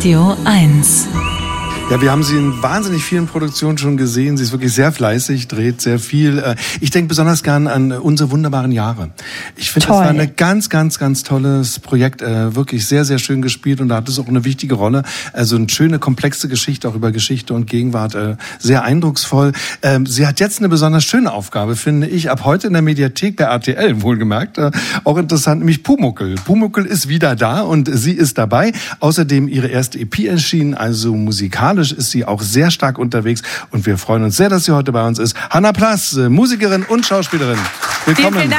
Radio 1. Ja, wir haben sie in wahnsinnig vielen Produktionen schon gesehen. Sie ist wirklich sehr fleißig, dreht sehr viel. Ich denke besonders gern an Unsere wunderbaren Jahre. Ich finde, das war ein ganz, ganz, ganz tolles Projekt. Wirklich sehr, sehr schön gespielt und da hat es auch eine wichtige Rolle. Also eine schöne, komplexe Geschichte, auch über Geschichte und Gegenwart. Sehr eindrucksvoll. Sie hat jetzt eine besonders schöne Aufgabe, finde ich. Ab heute in der Mediathek bei RTL, wohlgemerkt. Auch interessant, nämlich Pumuckl. Pumuckl ist wieder da und sie ist dabei. Außerdem ihre erste EP erschienen, also musikalisch ist sie auch sehr stark unterwegs und wir freuen uns sehr, dass sie heute bei uns ist. Hanna Plass, Musikerin und Schauspielerin. Willkommen. Vielen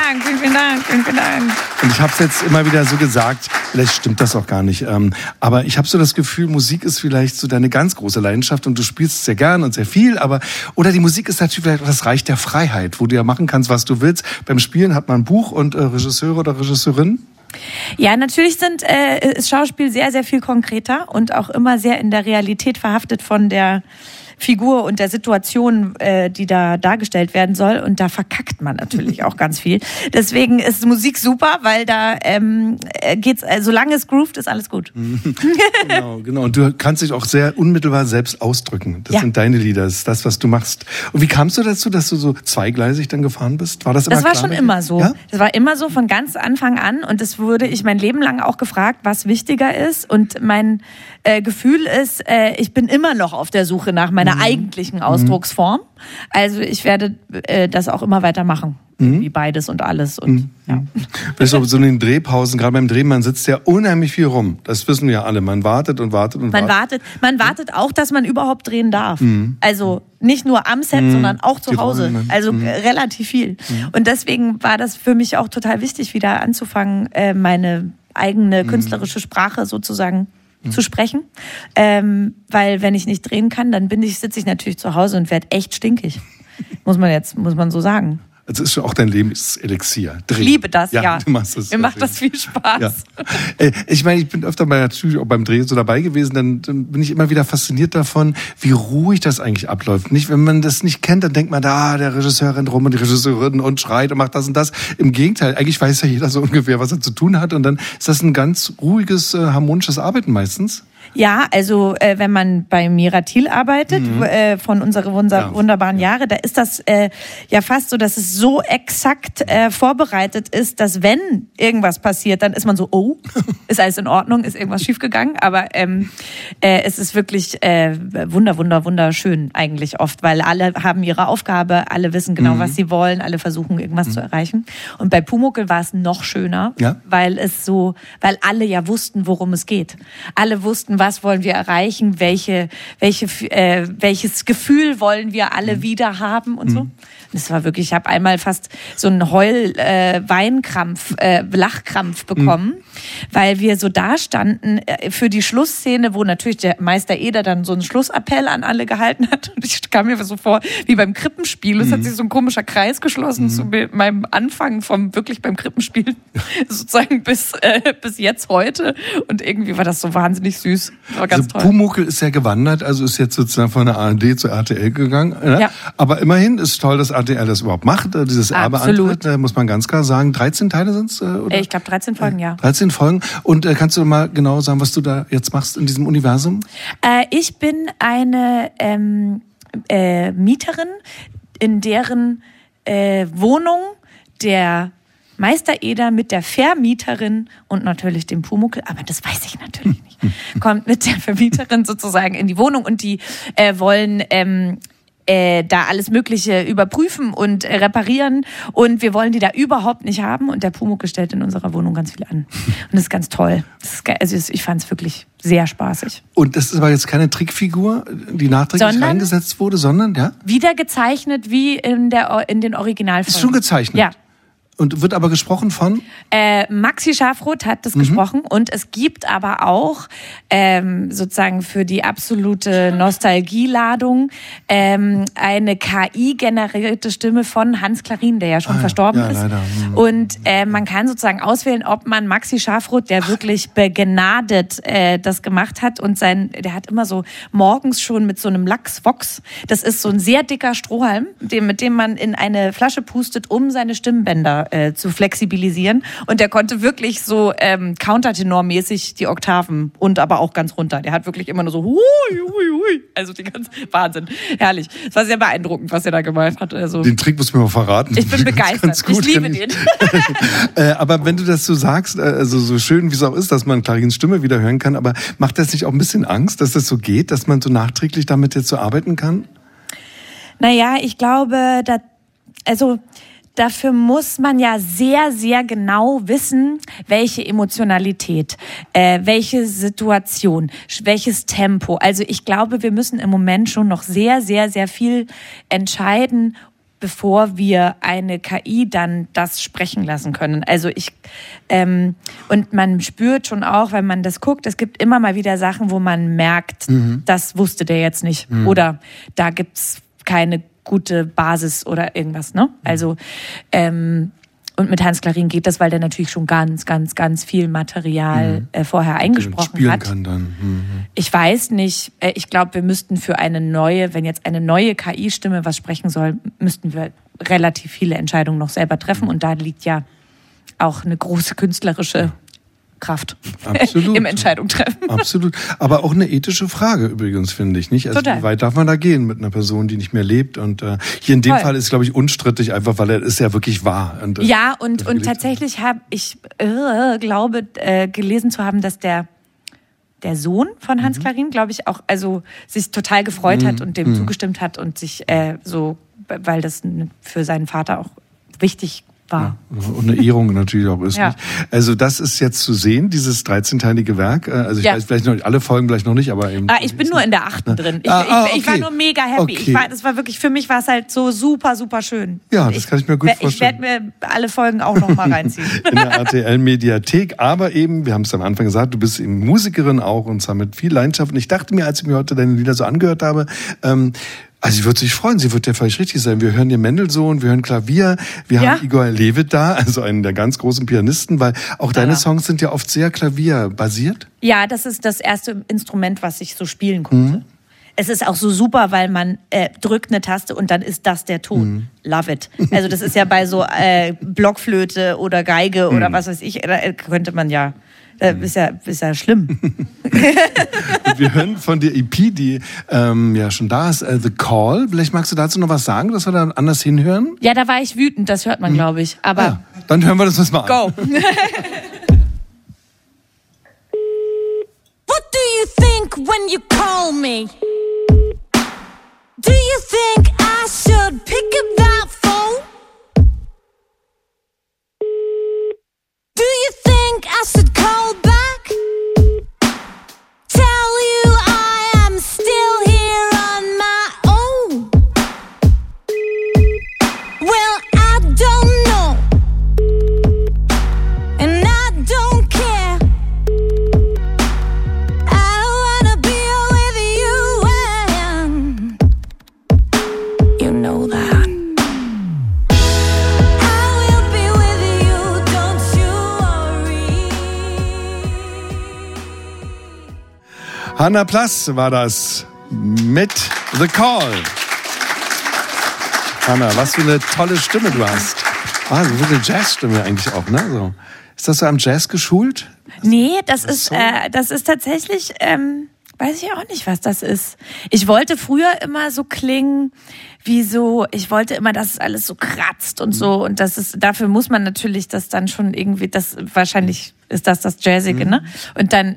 Dank. Und ich habe es jetzt immer wieder so gesagt, vielleicht stimmt das auch gar nicht, aber ich habe so das Gefühl, Musik ist vielleicht so deine ganz große Leidenschaft und du spielst sehr gern und sehr viel, oder die Musik ist natürlich vielleicht auch das Reich der Freiheit, wo du ja machen kannst, was du willst. Beim Spielen hat man ein Buch und Regisseure oder Regisseurinnen. Ja, natürlich ist Schauspiel sehr, sehr viel konkreter und auch immer sehr in der Realität verhaftet von der Figur und der Situation, die da dargestellt werden soll. Und da verkackt man natürlich auch ganz viel. Deswegen ist Musik super, weil da geht's, solange es groovt, ist alles gut. Genau. Und du kannst dich auch sehr unmittelbar selbst ausdrücken. Das sind deine Lieder, das ist das, was du machst. Und wie kamst du dazu, dass du so zweigleisig dann gefahren bist? War das immer klar? Das war schon immer so. Ja? Das war immer so von ganz Anfang an. Und das wurde ich mein Leben lang auch gefragt, was wichtiger ist. Und mein Gefühl ist, ich bin immer noch auf der Suche nach meiner eigentlichen Ausdrucksform. Also ich werde das auch immer weitermachen. Wie beides und alles. Und, Vielleicht auch so in den Drehpausen, gerade beim Drehen, man sitzt ja unheimlich viel rum. Das wissen wir ja alle. Man wartet und wartet und wartet. Man wartet auch, dass man überhaupt drehen darf. Also nicht nur am Set, sondern auch zu Hause. Also relativ viel. Und deswegen war das für mich auch total wichtig, wieder anzufangen, meine eigene künstlerische Sprache sozusagen zu sprechen, weil wenn ich nicht drehen kann, dann sitze ich natürlich zu Hause und werde echt stinkig. Muss man so sagen. Also ist schon auch dein Lebenselixier. Ich liebe das, ja. Du machst das. Mir macht das viel Spaß. Ja. Ich meine, ich bin öfter natürlich auch beim Drehen so dabei gewesen, dann bin ich immer wieder fasziniert davon, wie ruhig das eigentlich abläuft. Nicht, wenn man das nicht kennt, dann denkt man, der Regisseur rennt rum und die Regisseurin und schreit und macht das und das. Im Gegenteil, eigentlich weiß ja jeder so ungefähr, was er zu tun hat und dann ist das ein ganz ruhiges, harmonisches Arbeiten meistens. Ja, also wenn man bei Miratil arbeitet, von Unsere wunderbaren Jahre, da ist das ja fast so, dass es so exakt vorbereitet ist, dass wenn irgendwas passiert, dann ist man so, ist alles in Ordnung, ist irgendwas schiefgegangen, aber es ist wirklich wunderschön eigentlich oft, weil alle haben ihre Aufgabe, alle wissen genau, was sie wollen, alle versuchen irgendwas zu erreichen. Und bei Pumuckl war es noch schöner, weil alle ja wussten, worum es geht. Alle wussten, was wollen wir erreichen, welches Gefühl wollen wir alle wieder haben und so. Das war wirklich, ich habe einmal fast so einen Weinkrampf, Lachkrampf bekommen, weil wir so da standen für die Schlussszene, wo natürlich der Meister Eder dann so einen Schlussappell an alle gehalten hat und ich kam mir so vor, wie beim Krippenspiel. Es hat sich so ein komischer Kreis geschlossen zu meinem Anfang wirklich beim Krippenspiel sozusagen bis jetzt heute und irgendwie war das so wahnsinnig süß. War ganz toll. Pumuckl ist ja gewandert, also ist jetzt sozusagen von der ARD zur RTL gegangen. Ne? Ja. Aber immerhin ist toll, dass RTL das überhaupt macht, dieses Erbe antritt, muss man ganz klar sagen. 13 Teile sind's? Ich glaube 13 Folgen, ja. 13 Folgen. Und kannst du mal genau sagen, was du da jetzt machst in diesem Universum? Ich bin eine Mieterin, in deren Wohnung der Meister Eder mit der Vermieterin und natürlich dem Pumuckl, aber das weiß ich natürlich nicht, kommt mit der Vermieterin sozusagen in die Wohnung und die wollen da alles Mögliche überprüfen und reparieren und wir wollen die da überhaupt nicht haben und der Pumuckl stellt in unserer Wohnung ganz viel an und das ist ganz toll. Ich fand es wirklich sehr spaßig. Und das ist aber jetzt keine Trickfigur, die nachträglich reingesetzt wurde, sondern wieder gezeichnet wie in den Originalfolgen. Ist schon gezeichnet? Ja. Und wird aber gesprochen von? Maxi Schafroth hat das gesprochen und es gibt aber auch sozusagen für die absolute Nostalgieladung eine KI-generierte Stimme von Hans Klarin, der ja schon verstorben ist. Leider. Und man kann sozusagen auswählen, ob man Maxi Schafroth, der wirklich begnadet das gemacht hat und der hat immer so morgens schon mit so einem Lachsvox, das ist so ein sehr dicker Strohhalm, mit dem man in eine Flasche pustet, um seine Stimmbänder zu flexibilisieren. Und der konnte wirklich so Countertenor-mäßig die Oktaven und aber auch ganz runter. Der hat wirklich immer nur so hui, hui, hui. Also die ganze Wahnsinn. Herrlich. Es war sehr beeindruckend, was er da gemacht hat. Also, den Trick musst du mir mal verraten. Ich bin begeistert. Ganz gut, ich liebe den. Aber wenn du das so sagst, also so schön wie es auch ist, dass man Clarins Stimme wieder hören kann, aber macht das nicht auch ein bisschen Angst, dass das so geht, dass man so nachträglich damit jetzt so arbeiten kann? Naja, ich glaube, dafür muss man ja sehr, sehr genau wissen, welche Emotionalität, welche Situation, welches Tempo. Also ich glaube, wir müssen im Moment schon noch sehr, sehr, sehr viel entscheiden, bevor wir eine KI dann das sprechen lassen können. Also und man spürt schon auch, wenn man das guckt, es gibt immer mal wieder Sachen, wo man merkt, das wusste der jetzt nicht. Oder da gibt's keine gute Basis oder irgendwas, ne? Also, und mit Hans Clarin geht das, weil der natürlich schon ganz, ganz, ganz viel Material vorher eingesprochen hat. Kann dann. Ich weiß nicht, ich glaube, wir müssten für wenn jetzt eine neue KI-Stimme was sprechen soll, müssten wir relativ viele Entscheidungen noch selber treffen. Und da liegt ja auch eine große künstlerische Kraft. Absolut. Im Entscheidung treffen. Absolut. Aber auch eine ethische Frage übrigens, finde ich, nicht? Also total. Wie weit darf man da gehen mit einer Person, die nicht mehr lebt? Und hier in dem Fall ist, glaube ich, unstrittig, einfach weil er ist ja wirklich wahr. Und, und tatsächlich habe ich glaube gelesen zu haben, dass der Sohn von Hans Clarin, glaube ich, auch sich total gefreut hat und dem zugestimmt hat und sich weil das für seinen Vater auch wichtig war. Ja, und eine Ehrung natürlich auch ist. Nicht? Also das ist jetzt zu sehen, dieses 13-teilige Werk. Also ich weiß vielleicht noch nicht, alle Folgen vielleicht noch nicht, aber eben. Ich bin nur in der 8. drin. Ich war nur mega happy. Okay. Das war wirklich, für mich war es halt so super, super schön. Ja, das kann ich mir gut vorstellen. Ich werde mir alle Folgen auch noch mal reinziehen. In der RTL-Mediathek. Aber eben, wir haben es am Anfang gesagt, du bist eben Musikerin auch und zwar mit viel Leidenschaft. Und ich dachte mir, als ich mir heute deine Lieder so angehört habe, also sie wird sich freuen, sie wird ja völlig richtig sein. Wir hören hier Mendelssohn, wir hören Klavier, wir haben Igor Levit da, also einen der ganz großen Pianisten, weil auch deine Songs sind ja oft sehr klavierbasiert. Ja, das ist das erste Instrument, was ich so spielen konnte. Es ist auch so super, weil man drückt eine Taste und dann ist das der Ton. Love it. Also das ist ja bei so Blockflöte oder Geige oder was weiß ich, da könnte man ja... Ist ja schlimm. Wir hören von der EP, die ja schon da ist, The Call. Vielleicht magst du dazu noch was sagen, dass wir da anders hinhören? Ja, da war ich wütend, das hört man, glaube ich. Aber dann hören wir das mal an. Go! What do you think when you call me? Do you think I should pick up that phone? Do you think I should call back? Tell you I am still here on my own? Well, I don't know, and I don't care. I wanna be with you, and you know that. Hannah Plass war das mit The Call. Hannah, was für eine tolle Stimme du hast. So eine Jazzstimme eigentlich auch, ne? So. Ist das so am Jazz geschult? Nee, das ist tatsächlich, weiß ich auch nicht, was das ist. Ich wollte früher immer so klingen wie so, ich wollte immer, dass es alles so kratzt und so, und dafür muss man natürlich das dann schon irgendwie, wahrscheinlich ist das Jazzige, ne? Und dann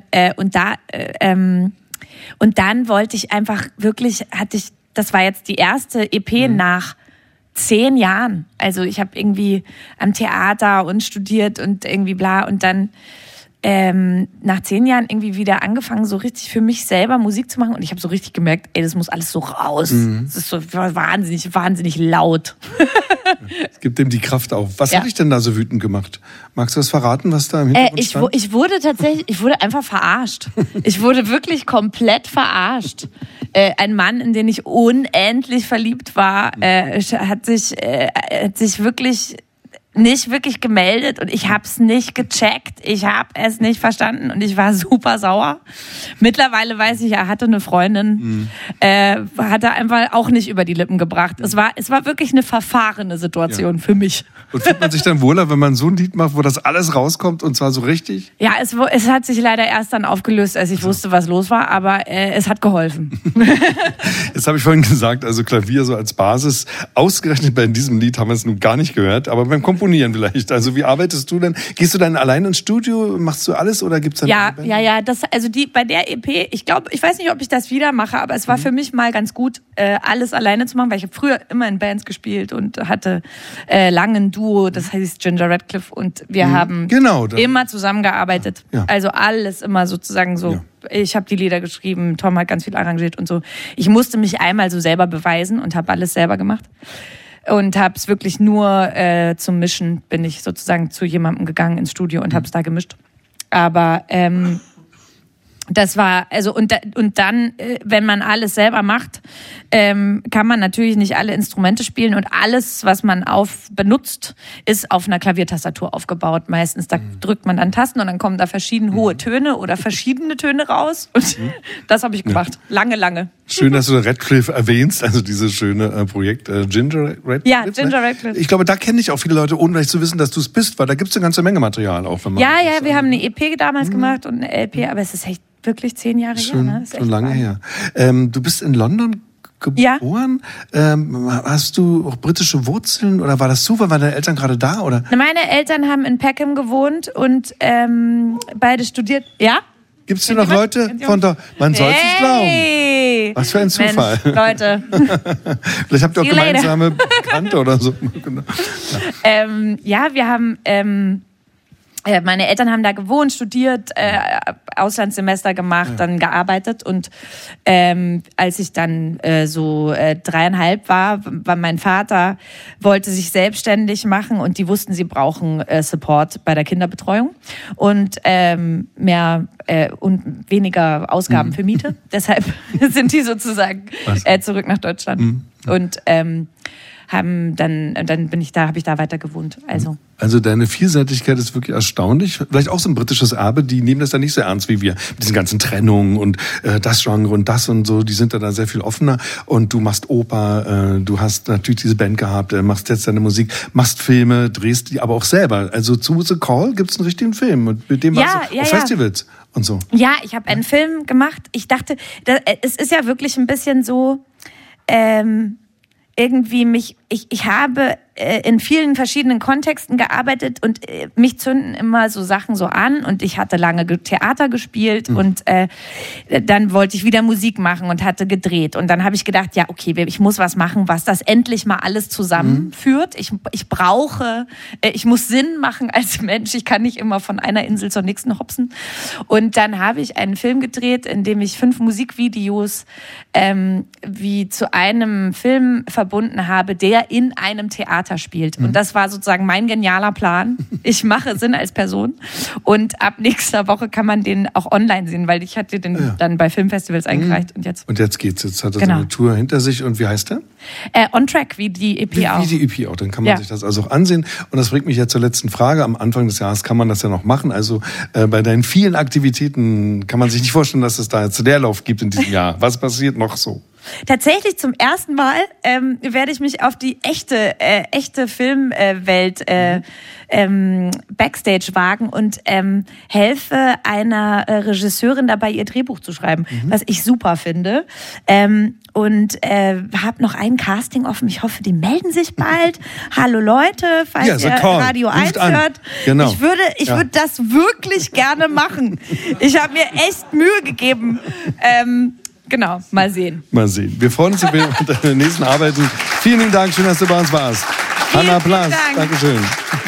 wollte ich einfach wirklich, das war jetzt die erste EP nach 10 Jahren. Also ich habe irgendwie am Theater und studiert und irgendwie bla, und dann nach 10 Jahren irgendwie wieder angefangen, so richtig für mich selber Musik zu machen, und ich habe so richtig gemerkt, das muss alles so raus. Es ist so wahnsinnig, wahnsinnig laut. Es gibt dem die Kraft auf. Was hat dich denn da so wütend gemacht? Magst du das verraten, was da im Hintergrund stand? Ich wurde einfach verarscht. Ich wurde wirklich komplett verarscht. Ein Mann, in den ich unendlich verliebt war, hat sich wirklich nicht wirklich gemeldet und ich habe es nicht gecheckt. Ich habe es nicht verstanden und ich war super sauer. Mittlerweile weiß ich, er hatte eine Freundin, hat er einfach auch nicht über die Lippen gebracht. Es war wirklich eine verfahrene Situation für mich. Und fühlt man sich dann wohler, wenn man so ein Lied macht, wo das alles rauskommt und zwar so richtig? Ja, es hat sich leider erst dann aufgelöst, als ich wusste, was los war, aber es hat geholfen. Jetzt habe ich vorhin gesagt, also Klavier so als Basis. Ausgerechnet bei diesem Lied haben wir es nun gar nicht gehört, aber beim Komponieren vielleicht. Also wie arbeitest du denn? Gehst du dann allein ins Studio? Machst du alles oder gibt's dann Ja. Bei der EP, ich weiß nicht, ob ich das wieder mache, aber es war für mich mal ganz gut, alles alleine zu machen, weil ich habe früher immer in Bands gespielt und hatte lange ein Duo, das heißt Ginger Radcliffe und wir haben immer zusammengearbeitet. Ja. Also alles immer sozusagen so. Ja. Ich habe die Lieder geschrieben, Tom hat ganz viel arrangiert und so. Ich musste mich einmal so selber beweisen und habe alles selber gemacht. Und habe es wirklich nur zum Mischen, bin ich sozusagen zu jemandem gegangen ins Studio und habe es da gemischt. Aber das war, also und dann, wenn man alles selber macht, kann man natürlich nicht alle Instrumente spielen und alles, was man benutzt, ist auf einer Klaviertastatur aufgebaut. Meistens, da drückt man dann Tasten und dann kommen da verschiedene hohe Töne oder verschiedene Töne raus. Und das habe ich gemacht. Lange. Schön, dass du Radcliffe erwähnst, also dieses schöne Projekt Ginger Radcliffe. Ja, Ginger Radcliffe. Ich glaube, da kenne ich auch viele Leute, ohne vielleicht zu wissen, dass du es bist, weil da gibt es eine ganze Menge Material auch. Wenn man wir haben eine EP damals gemacht und eine LP, aber es ist echt wirklich 10 Jahre her. Ne? Schon lange her. Du bist in London geboren. Ja. Hast du auch britische Wurzeln oder war das Zufall? Waren deine Eltern gerade da? Oder? Meine Eltern haben in Peckham gewohnt und beide studiert. Ja? Gibt es hier noch Leute von da? Man soll es nicht glauben. Was für ein Zufall. Mensch, Leute. Vielleicht habt ihr auch gemeinsame Bekannte oder so. Wir haben... meine Eltern haben da gewohnt, studiert, Auslandssemester gemacht, dann gearbeitet und als ich dann so 3,5 war mein Vater wollte sich selbstständig machen und die wussten, sie brauchen Support bei der Kinderbetreuung und und weniger Ausgaben für Miete. Deshalb sind die sozusagen zurück nach Deutschland und habe ich da weiter gewohnt. Also deine Vielseitigkeit ist wirklich erstaunlich. Vielleicht auch so ein britisches Erbe, die nehmen das dann nicht so ernst wie wir. Mit diesen ganzen Trennungen und das Genre und das und so, die sind da sehr viel offener. Und du machst Oper, du hast natürlich diese Band gehabt, machst jetzt deine Musik, machst Filme, drehst die aber auch selber. Also zu The Call gibt's einen richtigen Film und mit dem warst du auf Festivals und so. Ja, ich habe einen Film gemacht. Ich dachte, es ist ja wirklich ein bisschen so... ich habe in vielen verschiedenen Kontexten gearbeitet und mich zünden immer so Sachen so an und ich hatte lange Theater gespielt und dann wollte ich wieder Musik machen und hatte gedreht und dann habe ich gedacht, ja okay, ich muss was machen, was das endlich mal alles zusammenführt. Ich muss Sinn machen als Mensch, ich kann nicht immer von einer Insel zur nächsten hopsen und dann habe ich einen Film gedreht, in dem ich 5 Musikvideos wie zu einem Film verbunden habe, der in einem Theater spielt. Und das war sozusagen mein genialer Plan. Ich mache Sinn als Person. Und ab nächster Woche kann man den auch online sehen, weil ich hatte den dann bei Filmfestivals eingereicht. Und jetzt geht's. Jetzt hat er so eine Tour hinter sich. Und wie heißt der? On Track, wie die EP auch. Wie die EP auch. Dann kann man sich das also auch ansehen. Und das bringt mich ja zur letzten Frage. Am Anfang des Jahres kann man das ja noch machen. Also bei deinen vielen Aktivitäten kann man sich nicht vorstellen, dass es da jetzt Leerlauf gibt in diesem Jahr. Was passiert noch so? Tatsächlich zum ersten Mal werde ich mich auf die echte Filmwelt Backstage wagen und helfe einer Regisseurin dabei, ihr Drehbuch zu schreiben, was ich super finde. Und habe noch ein Casting offen. Ich hoffe, die melden sich bald. Hallo Leute, falls ihr Radio 1 hört. Genau. Ich würde das wirklich gerne machen. Ich habe mir echt Mühe gegeben. Genau, mal sehen. Wir freuen uns über deine nächsten Arbeiten. Vielen Dank, schön, dass du bei uns warst. Hanna Plas, Dankeschön.